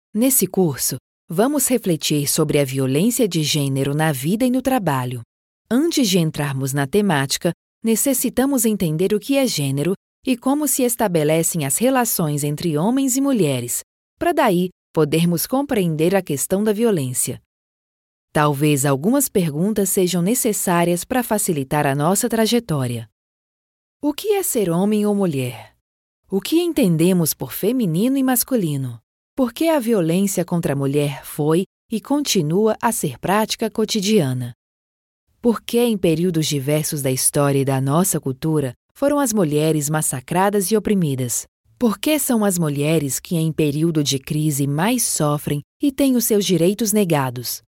Nesse curso, vamos refletir sobre a violência de gênero na vida e no trabalho. Antes de entrarmos na temática, necessitamos entender o que é gênero e como se estabelecem as relações entre homens e mulheres, para daí podermos compreender a questão da violência. Talvez algumas perguntas sejam necessárias para facilitar a nossa trajetória. O que é ser homem ou mulher? O que entendemos por feminino e masculino? Por que a violência contra a mulher foi e continua a ser prática cotidiana? Por que, em períodos diversos da história e da nossa cultura, foram as mulheres massacradas e oprimidas? Por que são as mulheres que, em período de crise, mais sofrem e têm os seus direitos negados?